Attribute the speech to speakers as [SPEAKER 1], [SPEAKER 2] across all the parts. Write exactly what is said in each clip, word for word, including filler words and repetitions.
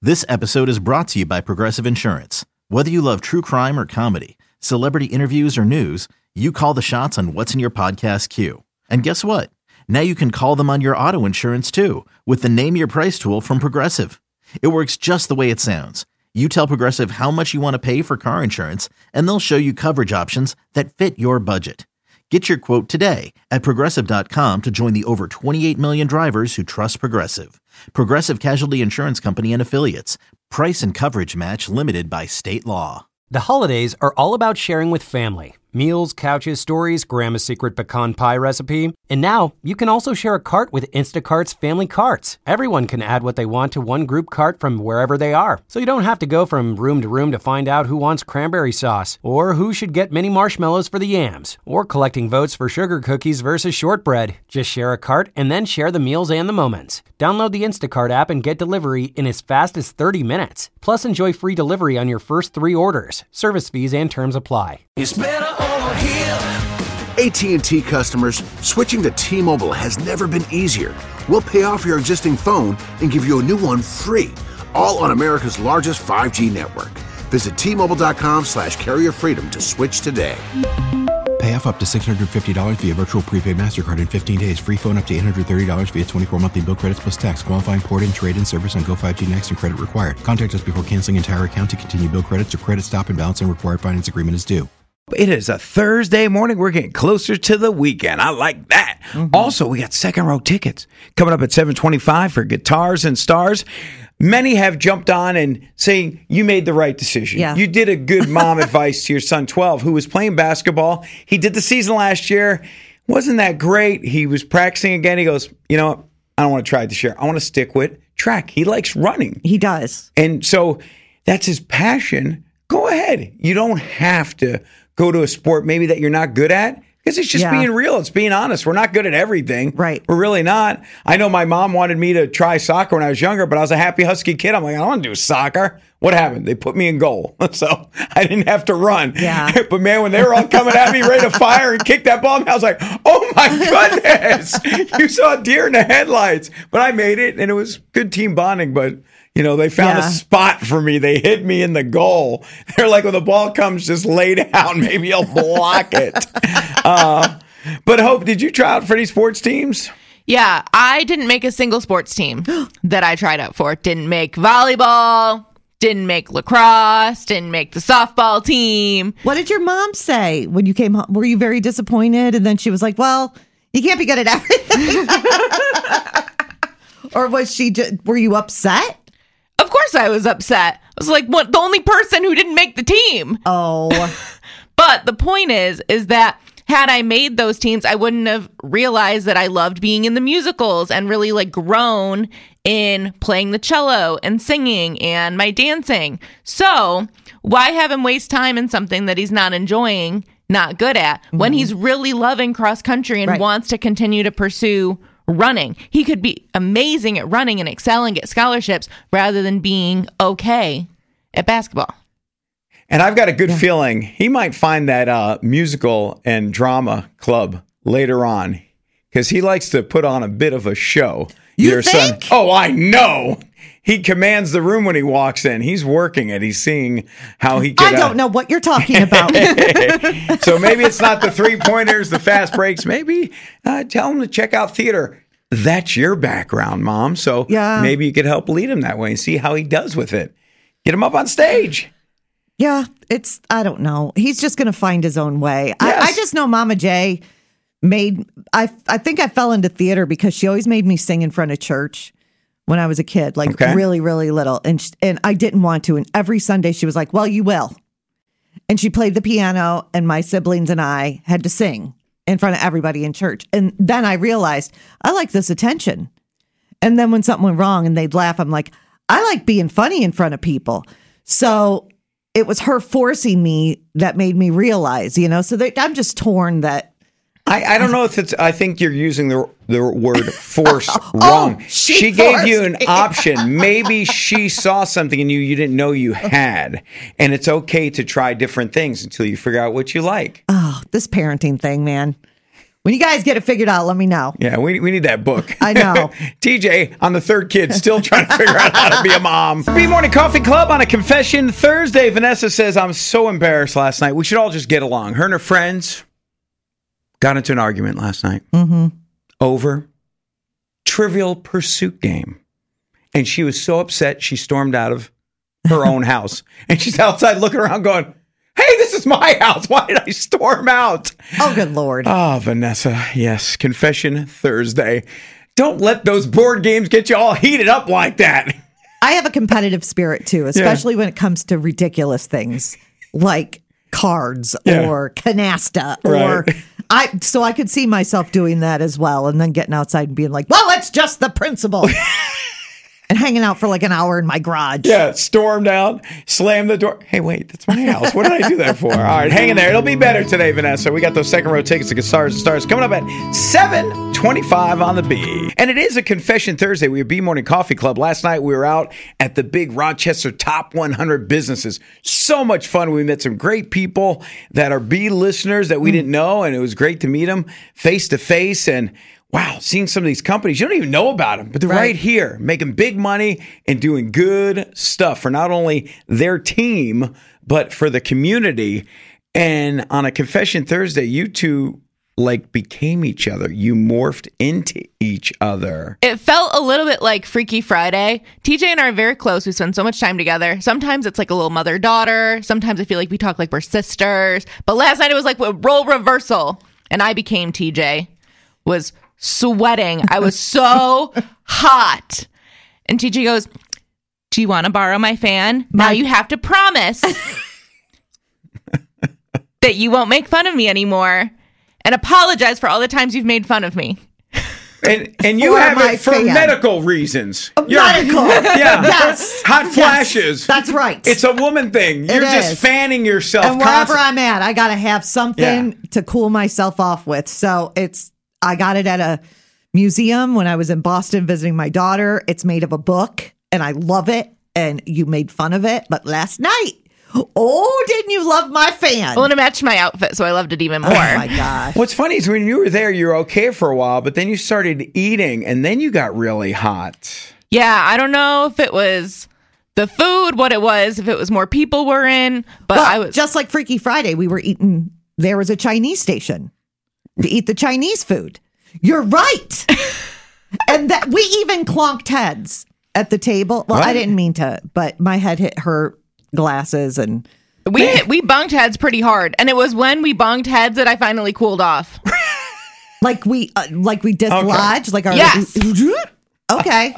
[SPEAKER 1] This episode is brought to you by Progressive Insurance. Whether you love true crime or comedy, celebrity interviews or news, you call the shots on what's in your podcast queue. And guess what? Now you can call them on your auto insurance too with the Name Your Price tool from Progressive. It works just the way it sounds. You tell Progressive how much you want to pay for car insurance, and they'll show you coverage options that fit your budget. Get your quote today at Progressive dot com to join the over twenty-eight million drivers who trust Progressive. Progressive Casualty Insurance Company and Affiliates. Price and coverage match limited by state law.
[SPEAKER 2] The holidays are all about sharing with family. Meals, couches, stories, Grandma's secret pecan pie recipe. And now, you can also share a cart with Instacart's Family Carts. Everyone can add what they want to one group cart from wherever they are. So you don't have to go from room to room to find out who wants cranberry sauce, or who should get mini marshmallows for the yams, or collecting votes for sugar cookies versus shortbread. Just share a cart and then share the meals and the moments. Download the Instacart app and get delivery in as fast as thirty minutes. Plus, enjoy free delivery on your first three orders. Service fees and terms apply.
[SPEAKER 3] It's better over here.
[SPEAKER 4] A T and T customers, switching to T-Mobile has never been easier. We'll pay off your existing phone and give you a new one free, all on America's largest five G network. Visit T-Mobile.com slash carrier freedom to switch today.
[SPEAKER 5] Pay off up to six hundred fifty dollars via virtual prepaid MasterCard in fifteen days. Free phone up to eight hundred thirty dollars via twenty-four monthly bill credits plus tax. Qualifying port and trade-in service on Go five G Next and credit required. Contact us before canceling entire account to continue bill credits or credit stop and balance and required finance agreement is due.
[SPEAKER 6] It is a Thursday morning. We're getting closer to the weekend. I like that. Mm-hmm. Also, we got second row tickets coming up at seven twenty-five for Guitars and Stars. Many have jumped on and saying you made the right decision.
[SPEAKER 7] Yeah.
[SPEAKER 6] You did a good mom advice to your son, twelve, who was playing basketball. He did the season last year. Wasn't that great? He was practicing again. He goes, you know what? I don't want to try it this year. I want to stick with track. He likes running.
[SPEAKER 7] He does.
[SPEAKER 6] And so that's his passion. Go ahead. You don't have to go to a sport maybe that you're not good at. Because it's just
[SPEAKER 7] Yeah.
[SPEAKER 6] being real. It's being honest. We're not good at everything.
[SPEAKER 7] Right.
[SPEAKER 6] We're really not. I know my mom wanted me to try soccer when I was younger, but I was a happy Husky kid. I'm like, I don't want to do soccer. What happened? They put me in goal. So I didn't have to run.
[SPEAKER 7] Yeah.
[SPEAKER 6] But man, when they were all coming at me ready to fire and kick that ball, I was like, oh my goodness. You saw a deer in the headlights. But I made it, and it was good team bonding. But you know, they found
[SPEAKER 7] Yeah.
[SPEAKER 6] a spot for me. They hit me in the goal. They're like, when the ball comes, just lay down. Maybe I'll block it. Uh, but Hope, did you try out for any sports teams?
[SPEAKER 8] Yeah, I didn't make a single sports team that I tried out for. Didn't make volleyball, didn't make lacrosse, didn't make the softball team.
[SPEAKER 7] What did your mom say when you came home? Were you very disappointed? And then she was like, well, you can't be good at everything. Or was she, just, were you upset?
[SPEAKER 8] Of course I was upset. I was like, what, the only person who didn't make the team.
[SPEAKER 7] Oh.
[SPEAKER 8] But the point is, is that had I made those teams, I wouldn't have realized that I loved being in the musicals and really like grown in playing the cello and singing and my dancing. So why have him waste time in something that he's not enjoying, not good at, mm-hmm. when he's really loving cross country and
[SPEAKER 7] right.
[SPEAKER 8] wants to continue to pursue running? He could be amazing at running and excel and get scholarships rather than being okay at basketball.
[SPEAKER 6] And I've got a good yeah. feeling he might find that uh, musical and drama club later on, because he likes to put on a bit of a show.
[SPEAKER 7] You
[SPEAKER 6] Your
[SPEAKER 7] think?
[SPEAKER 6] Son, oh, I know. He commands the room when he walks in. He's working it. He's seeing how he can.
[SPEAKER 7] I don't uh, know what you're talking about.
[SPEAKER 6] So maybe it's not the three-pointers, the fast breaks. Maybe uh, tell him to check out theater. That's your background, Mom. So
[SPEAKER 7] yeah.
[SPEAKER 6] maybe you could help lead him that way and see how he does with it. Get him up on stage.
[SPEAKER 7] Yeah, it's, I don't know. He's just going to find his own way.
[SPEAKER 6] Yes.
[SPEAKER 7] I, I just know Mama J made, I I think I fell into theater because she always made me sing in front of church when I was a kid, like
[SPEAKER 6] okay.
[SPEAKER 7] really, really little. And she, and I didn't want to. And every Sunday she was like, well, you will. And she played the piano, and my siblings and I had to sing in front of everybody in church. And then I realized I like this attention. And then when something went wrong and they'd laugh, I'm like, I like being funny in front of people. So it was her forcing me that made me realize, you know, so that I'm just torn that.
[SPEAKER 6] I, I don't know if it's, I think you're using the the word force
[SPEAKER 7] oh,
[SPEAKER 6] wrong.
[SPEAKER 7] She,
[SPEAKER 6] she gave you an
[SPEAKER 7] me.
[SPEAKER 6] option. Maybe she saw something in you you didn't know you had. And it's okay to try different things until you figure out what you like.
[SPEAKER 7] Oh, this parenting thing, man. When you guys get it figured out, let me know.
[SPEAKER 6] Yeah, we, we need that book.
[SPEAKER 7] I know.
[SPEAKER 6] T J, on the third kid, still trying to figure out how to be a mom. B Morning Coffee Club on a Confession Thursday. Vanessa says, I'm so embarrassed last night. We should all just get along. Her and her friends got into an argument last night
[SPEAKER 7] Mm-hmm.
[SPEAKER 6] over Trivial Pursuit game. And she was so upset, she stormed out of her own house. And she's outside looking around going, hey, this is my house. Why did I storm out?
[SPEAKER 7] Oh, good Lord.
[SPEAKER 6] Oh, Vanessa. Yes. Confession Thursday. Don't let those board games get you all heated up like that.
[SPEAKER 7] I have a competitive spirit too, especially yeah. when it comes to ridiculous things like cards yeah. or canasta or
[SPEAKER 6] right.
[SPEAKER 7] I so I could see myself doing that as well and then getting outside and being like, well, it's just the principle. And hanging out for like an hour in my garage.
[SPEAKER 6] Yeah, stormed out, slammed the door. Hey, wait, that's my house. What did I do that for? All right, hang in there. It'll be better today, Vanessa. We got those second row tickets to Guitars and Stars coming up at seven twenty-five on the B. And it is a Confession Thursday. We were B Morning Coffee Club. Last night, we were out at the big Rochester Top one hundred Businesses. So much fun. We met some great people that are B listeners that we didn't know, and it was great to meet them face to face. And wow, seeing some of these companies, you don't even know about them, but they're right, right here, making big money and doing good stuff for not only their team, but for the community. And on a Confession Thursday, you two like became each other. You morphed into each other.
[SPEAKER 8] It felt a little bit like Freaky Friday. T J and I are very close. We spend so much time together. Sometimes it's like a little mother-daughter. Sometimes I feel like we talk like we're sisters. But last night it was like a role reversal. And I became T J. Was sweating. I was so hot. And T J goes, do you want to borrow my fan?
[SPEAKER 7] My-
[SPEAKER 8] now you have to promise that you won't make fun of me anymore and apologize for all the times you've made fun of me.
[SPEAKER 6] And and you
[SPEAKER 7] For
[SPEAKER 6] have
[SPEAKER 7] my
[SPEAKER 6] it for
[SPEAKER 7] fan.
[SPEAKER 6] medical reasons. You're-
[SPEAKER 7] Medical.
[SPEAKER 6] Yeah.
[SPEAKER 7] Yes.
[SPEAKER 6] Hot
[SPEAKER 7] Yes.
[SPEAKER 6] flashes.
[SPEAKER 7] That's right.
[SPEAKER 6] It's a woman thing. You're
[SPEAKER 7] It
[SPEAKER 6] just
[SPEAKER 7] is.
[SPEAKER 6] fanning yourself.
[SPEAKER 7] And wherever
[SPEAKER 6] constantly.
[SPEAKER 7] I'm at, I got to have something
[SPEAKER 6] Yeah.
[SPEAKER 7] to cool myself off with. So it's, I got it at a museum when I was in Boston visiting my daughter. It's made of a book and I love it. And you made fun of it. But last night, oh, didn't you love my fan?
[SPEAKER 8] Well, and it matched my outfit, so I loved it even more.
[SPEAKER 7] Oh my gosh.
[SPEAKER 6] What's funny is when you were there, you were okay for a while, but then you started eating and then you got really hot.
[SPEAKER 8] Yeah, I don't know if it was the food, what it was, if it was more people were in, but
[SPEAKER 7] Well,
[SPEAKER 8] I was
[SPEAKER 7] just like Freaky Friday, we were eating, there was a Chinese station to eat the Chinese food. You're right. And that we even clonked heads at the table. Well,
[SPEAKER 6] What?
[SPEAKER 7] I didn't mean to, but my head hit her glasses and
[SPEAKER 8] we hit, we bunked heads pretty hard, and it was when we bunked heads that I finally cooled off.
[SPEAKER 7] like we uh, like we dislodged like our
[SPEAKER 8] Yes.
[SPEAKER 7] okay.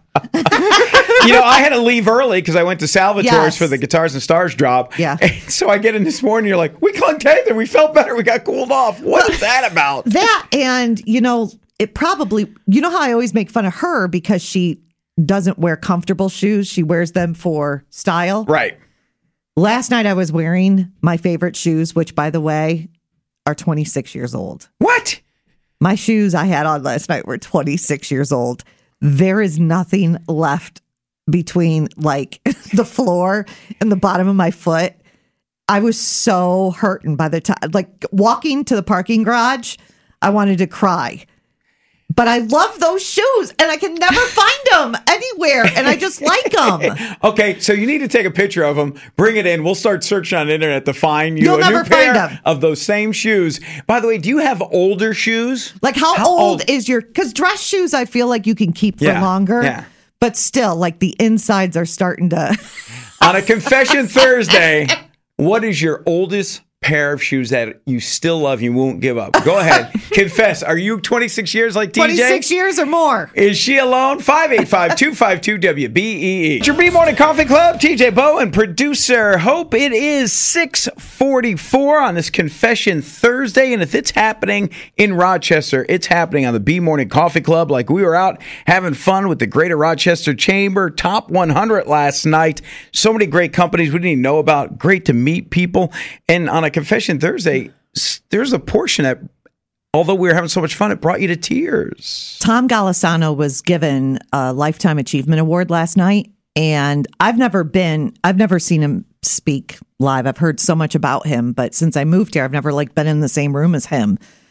[SPEAKER 6] You know, I had to leave early because I went to Salvatore's
[SPEAKER 7] Yes.
[SPEAKER 6] for the Guitars and Stars drop.
[SPEAKER 7] Yeah.
[SPEAKER 6] And so I get in this morning, you're like, we clunked heads and we felt better. We got cooled off. What is that about?
[SPEAKER 7] That and you know, it probably you know how I always make fun of her because she doesn't wear comfortable shoes. She wears them for style.
[SPEAKER 6] Right.
[SPEAKER 7] Last night I was wearing my favorite shoes, which by the way are twenty-six years old.
[SPEAKER 6] What?
[SPEAKER 7] My shoes I had on last night were twenty-six years old. There is nothing left between like the floor and the bottom of my foot. I was so hurting by the time, like walking to the parking garage, I wanted to cry. But I love those shoes and I can never find them anywhere. And I just like them.
[SPEAKER 6] Okay, so you need to take a picture of them, bring it in. We'll start searching on the internet to find you
[SPEAKER 7] You'll
[SPEAKER 6] a
[SPEAKER 7] never
[SPEAKER 6] new pair
[SPEAKER 7] find them.
[SPEAKER 6] of those same shoes. By the way, do you have older shoes?
[SPEAKER 7] Like how,
[SPEAKER 6] How
[SPEAKER 7] old,
[SPEAKER 6] old-
[SPEAKER 7] is your, because dress shoes I feel like you can keep for
[SPEAKER 6] Yeah,
[SPEAKER 7] longer.
[SPEAKER 6] yeah.
[SPEAKER 7] But still, like the insides are starting to.
[SPEAKER 6] On a Confession Thursday, what is your oldest pair of shoes that you still love, you won't give up? Go ahead. Confess. Are you twenty-six years like T J?
[SPEAKER 7] twenty-six years or more.
[SPEAKER 6] Is she alone? five eight five, two five two, W B E E. It's your B Morning Coffee Club. T J Bowen, producer Hope. It is six forty-four on this Confession Thursday. And if it's happening in Rochester, it's happening on the B Morning Coffee Club. Like we were out having fun with the Greater Rochester Chamber Top one hundred last night. So many great companies we didn't even know about. Great to meet people. And on a Confession Thursday, s- there's a portion that, although we were having so much fun, it brought you to tears.
[SPEAKER 7] Tom Golisano was given a Lifetime Achievement Award last night. And I've never been, I've never seen him speak live. I've heard so much about him. But since I moved here, I've never like been in the same room as him.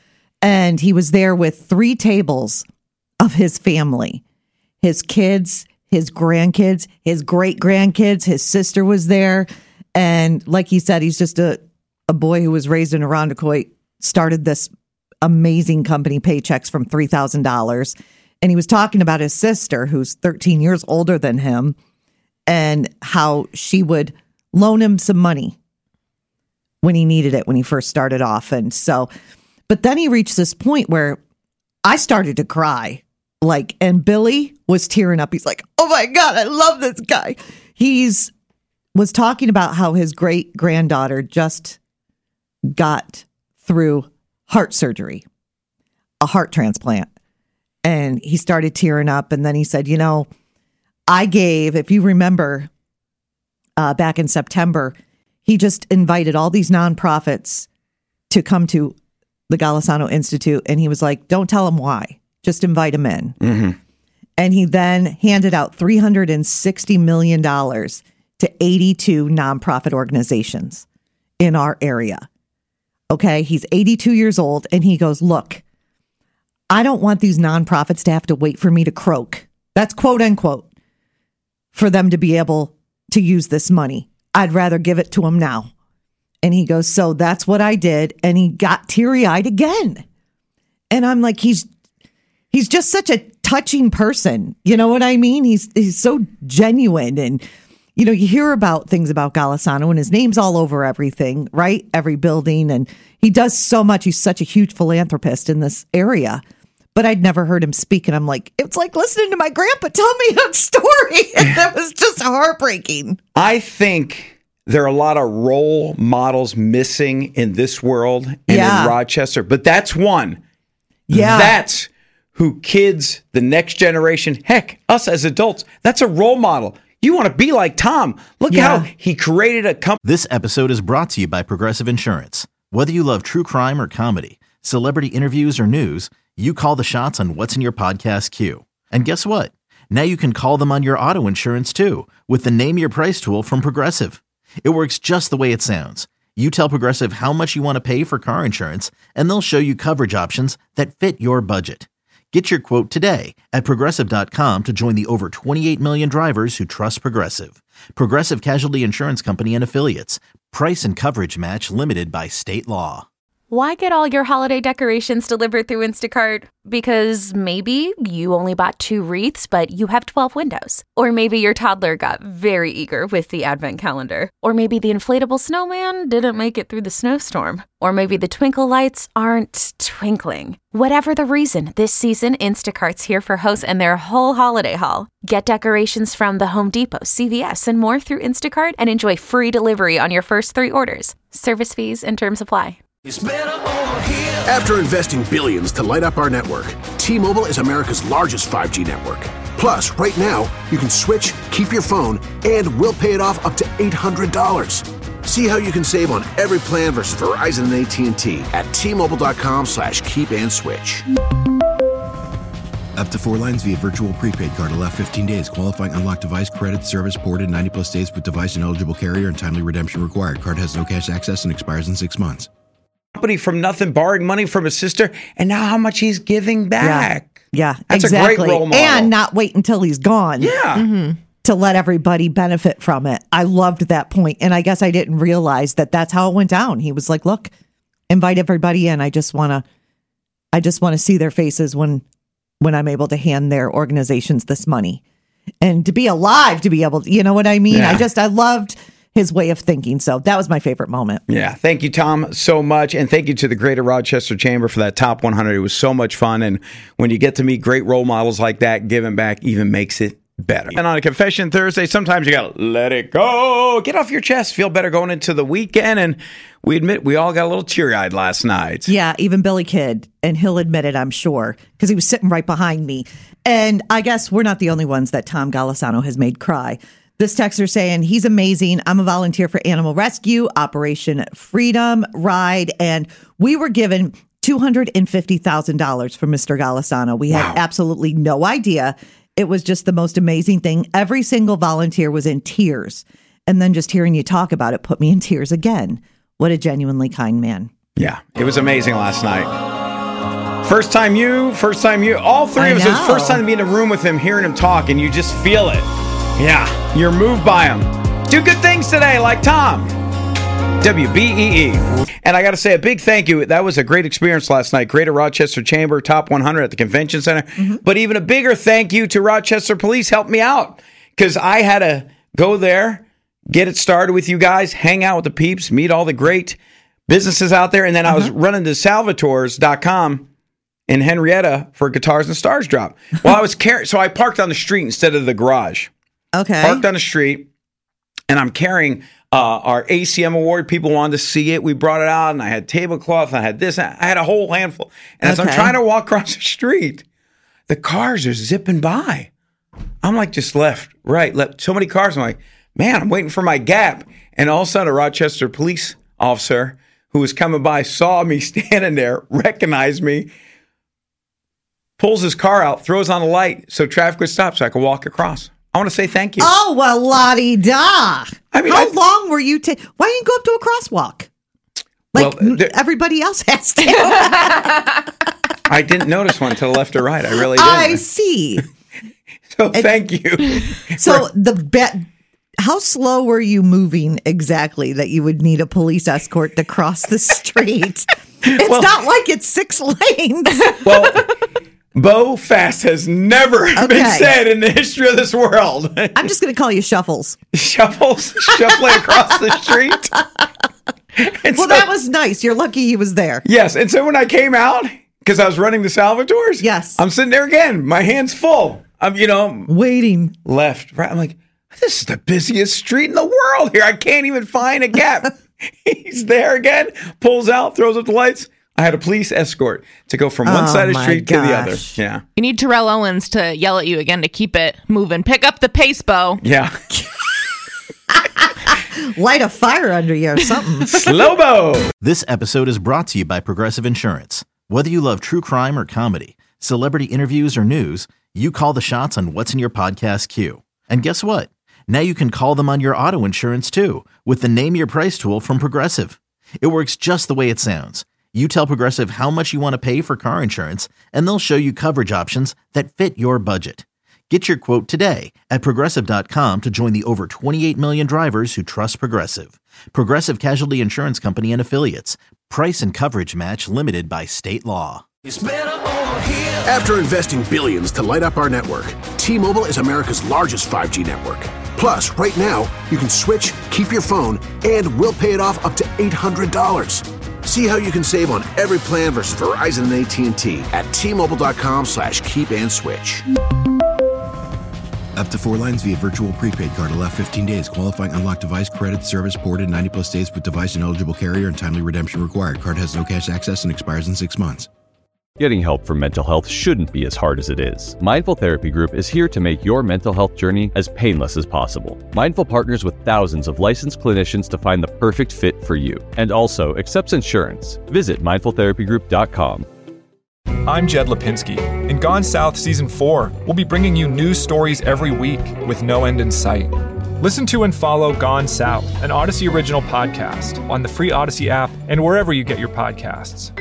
[SPEAKER 7] And he was there with three tables of his family, his kids, his grandkids, his great grandkids. His sister was there. And like he said, he's just a, a boy who was raised in Irondequoit, started this amazing company, Paychecks, from three thousand dollars. And he was talking about his sister, who's thirteen years older than him, and how she would loan him some money when he needed it, when he first started off. And so, but then he reached this point where I started to cry. Like, and Billy was tearing up. He's like, oh my God, I love this guy. He's was talking about how his great granddaughter just got through heart surgery, a heart transplant. And he started tearing up. And then he said, you know, I gave, if you remember, uh, back in September, he just invited all these nonprofits to come to the Golisano Institute. And he was like, don't tell them why. Just invite them in. Mm-hmm. And he then handed out three hundred sixty million dollars to eighty-two nonprofit organizations in our area. Okay, he's eighty-two years old, and he goes, look, I don't want these nonprofits to have to wait for me to croak. That's quote unquote, for them to be able to use this money. I'd rather give it to them now. And he goes, so that's what I did. And he got teary-eyed again. And I'm like, he's he's just such a touching person. You know what I mean? He's he's so genuine. And, you know, you hear about things about Golisano, and his name's all over everything, right? Every building. And he does so much. He's such a huge philanthropist in this area. But I'd never heard him speak. And I'm like, it's like listening to my grandpa tell me a story. And that was just heartbreaking.
[SPEAKER 6] I think there are a lot of role models missing in this world and
[SPEAKER 7] Yeah.
[SPEAKER 6] in Rochester. But that's one.
[SPEAKER 7] Yeah.
[SPEAKER 6] That's who kids, the next generation, heck, us as adults, that's a role model. You want to be like Tom. Look
[SPEAKER 7] Yeah.
[SPEAKER 6] how he created a company.
[SPEAKER 1] This episode is brought to you by Progressive Insurance. Whether you love true crime or comedy, celebrity interviews or news, you call the shots on what's in your podcast queue. And guess what? Now you can call them on your auto insurance too with the Name Your Price tool from Progressive. It works just the way it sounds. You tell Progressive how much you want to pay for car insurance, and they'll show you coverage options that fit your budget. Get your quote today at Progressive dot com to join the over twenty-eight million drivers who trust Progressive. Progressive Casualty Insurance Company and Affiliates. Price and coverage match limited by state law.
[SPEAKER 9] Why get all your holiday decorations delivered through Instacart? Because maybe you only bought two wreaths, but you have twelve windows. Or maybe your toddler got very eager with the advent calendar. Or maybe the inflatable snowman didn't make it through the snowstorm. Or maybe the twinkle lights aren't twinkling. Whatever the reason, this season, Instacart's here for hosts and their whole holiday haul. Get decorations from the Home Depot, C V S, and more through Instacart and enjoy free delivery on your first three orders. Service fees and terms apply.
[SPEAKER 3] It's better over here.
[SPEAKER 4] After investing billions to light up our network, T-Mobile is America's largest five G network. Plus, right now, you can switch, keep your phone, and we'll pay it off up to eight hundred dollars. See how you can save on every plan versus Verizon and A T and T at T-Mobile.com slash keep and switch.
[SPEAKER 5] Up to four lines via virtual prepaid card. Allow fifteen days. Qualifying unlocked device credit service ported ninety plus days with device and eligible carrier and timely redemption required. Card has no cash access and expires in six months.
[SPEAKER 6] Company from nothing, borrowing money from his sister, and now how much he's giving back.
[SPEAKER 7] Yeah,
[SPEAKER 6] That's
[SPEAKER 7] exactly.
[SPEAKER 6] a great role model.
[SPEAKER 7] And not wait until he's gone.
[SPEAKER 6] Yeah.
[SPEAKER 7] To let everybody benefit from it. I loved that point. And I guess I didn't realize that that's how it went down. He was like, look, invite everybody in. I just want to, I just want to see their faces when, when I'm able to hand their organizations this money and to be alive, to be able to, you know what I mean?
[SPEAKER 6] Yeah.
[SPEAKER 7] I just, I loved his way of thinking. So that was my favorite moment.
[SPEAKER 6] Yeah. Thank you, Tom, so much. And thank you to the Greater Rochester Chamber for that top one hundred. It was so much fun. And when you get to meet great role models like that, giving back even makes it better. And on a Confession Thursday, sometimes you got to let it go. Get off your chest. Feel better going into the weekend. And we admit we all got a little teary-eyed last night.
[SPEAKER 7] Yeah, even Billy Kidd, and he'll admit it, I'm sure, because he was sitting right behind me. And I guess we're not the only ones that Tom Golisano has made cry. This texter saying, he's amazing. I'm a volunteer for Animal Rescue, Operation Freedom Ride, and we were given two hundred fifty thousand dollars from Mister Golisano. We had
[SPEAKER 6] Wow.
[SPEAKER 7] absolutely no idea. It was just the most amazing thing. Every single volunteer was in tears. And then just hearing you talk about it put me in tears again. What a genuinely kind man.
[SPEAKER 6] Yeah. It was amazing last night. First time you, first time you. All three
[SPEAKER 7] I
[SPEAKER 6] of us, it's
[SPEAKER 7] know.
[SPEAKER 6] first time to be in a room with him, hearing him talk, and you just feel it. Yeah, you're moved by him. Do good things today, like Tom. W B E E. And I got to say a big thank you. That was a great experience last night. Greater Rochester Chamber, top one hundred at the Convention Center. Mm-hmm. But even a bigger thank you to Rochester Police. Helped me out because I had to go there, get it started with you guys, hang out with the peeps, meet all the great businesses out there. And then uh-huh. I was running to Salvatores dot com in Henrietta for Guitars and Stars drop. Well, I was carrying, so I parked on the street instead of the garage.
[SPEAKER 7] Okay.
[SPEAKER 6] Parked on the street, and I'm carrying uh, our A C M award. People wanted to see it. We brought it out, and I had tablecloth, and I had this. I had a whole handful. And as
[SPEAKER 7] Okay.
[SPEAKER 6] I'm trying to walk across the street, the cars are zipping by. I'm like, just left, right, left. So many cars. I'm like, man, I'm waiting for my gap. And all of a sudden, a Rochester police officer who was coming by saw me standing there, recognized me, pulls his car out, throws on a light so traffic would stop so I could walk across. I want to say thank you.
[SPEAKER 7] Oh, well, la-di-da.
[SPEAKER 6] I mean,
[SPEAKER 7] How
[SPEAKER 6] I-
[SPEAKER 7] long were you taking? Why didn't you go up to a crosswalk? Like
[SPEAKER 6] Well, there-
[SPEAKER 7] everybody else has to.
[SPEAKER 6] I didn't notice one to the left or right. I really didn't.
[SPEAKER 7] I see.
[SPEAKER 6] So thank you.
[SPEAKER 7] So the bet. How slow were you moving exactly that you would need a police escort to cross the street? It's
[SPEAKER 6] Well-
[SPEAKER 7] not like it's six lanes.
[SPEAKER 6] Well, Bo Fast has never been
[SPEAKER 7] Okay.
[SPEAKER 6] said in the history of this world.
[SPEAKER 7] I'm just going to call you Shuffles.
[SPEAKER 6] Shuffles, shuffling across the street. And
[SPEAKER 7] Well,
[SPEAKER 6] so-
[SPEAKER 7] that was nice. You're lucky he was there.
[SPEAKER 6] Yes, and so when I came out, because I was running the Salvatores,
[SPEAKER 7] Yes.
[SPEAKER 6] I'm sitting there again, my hands full. I'm, you know,
[SPEAKER 7] Waiting.
[SPEAKER 6] left, right. I'm like, this is the busiest street in the world here. I can't even find a gap. He's there again, pulls out, throws up the lights. I had a police escort to go from one
[SPEAKER 7] Oh,
[SPEAKER 6] side of the
[SPEAKER 7] my
[SPEAKER 6] street to the other.
[SPEAKER 7] gosh.
[SPEAKER 6] Yeah.
[SPEAKER 8] You need Terrell Owens to yell at you again to keep it moving. Pick up the pace, Bo.
[SPEAKER 6] Yeah.
[SPEAKER 7] Light a fire under you or something.
[SPEAKER 6] Slow-bo.
[SPEAKER 1] This episode is brought to you by Progressive Insurance. Whether you love true crime or comedy, celebrity interviews or news, you call the shots on what's in your podcast queue. And guess what? Now you can call them on your auto insurance too with the Name Your Price tool from Progressive. It works just the way it sounds. You tell Progressive how much you want to pay for car insurance, and they'll show you coverage options that fit your budget. Get your quote today at Progressive dot com to join the over twenty-eight million drivers who trust Progressive. Progressive Casualty Insurance Company and Affiliates. Price and coverage match limited by state law.
[SPEAKER 3] It's better over here.
[SPEAKER 4] After investing billions to light up our network, T-Mobile is America's largest five G network. Plus, right now, you can switch, keep your phone, and we'll pay it off up to eight hundred dollars. See how you can save on every plan versus Verizon and A T and T at T-Mobile.com slash keep and switch.
[SPEAKER 5] Up to four lines via virtual prepaid card. Allow fifteen days. Qualifying unlocked device credit service ported ninety plus days with device and eligible carrier and timely redemption required. Card has no cash access and expires in six months.
[SPEAKER 10] Getting help for mental health shouldn't be as hard as it is. Mindful Therapy Group is here to make your mental health journey as painless as possible. Mindful partners with thousands of licensed clinicians to find the perfect fit for you, and also accepts insurance. Visit mindful therapy group dot com.
[SPEAKER 11] I'm Jed Lipinski. In Gone South Season four, we'll be bringing you new stories every week with no end in sight. Listen to and follow Gone South, an Odyssey original podcast, on the free Odyssey app and wherever you get your podcasts.